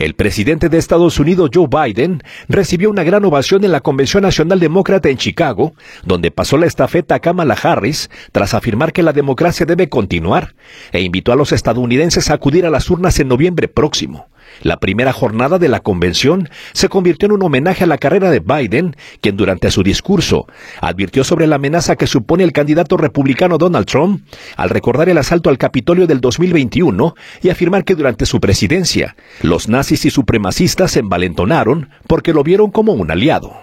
El presidente de Estados Unidos, Joe Biden, recibió una gran ovación en la Convención Nacional Demócrata en Chicago, donde pasó la estafeta a Kamala Harris tras afirmar que la democracia debe continuar, e invitó a los estadounidenses a acudir a las urnas en noviembre próximo. La primera jornada de la convención se convirtió en un homenaje a la carrera de Biden, quien durante su discurso advirtió sobre la amenaza que supone el candidato republicano Donald Trump al recordar el asalto al Capitolio del 2021 y afirmar que durante su presidencia los nazis y supremacistas se envalentonaron porque lo vieron como un aliado.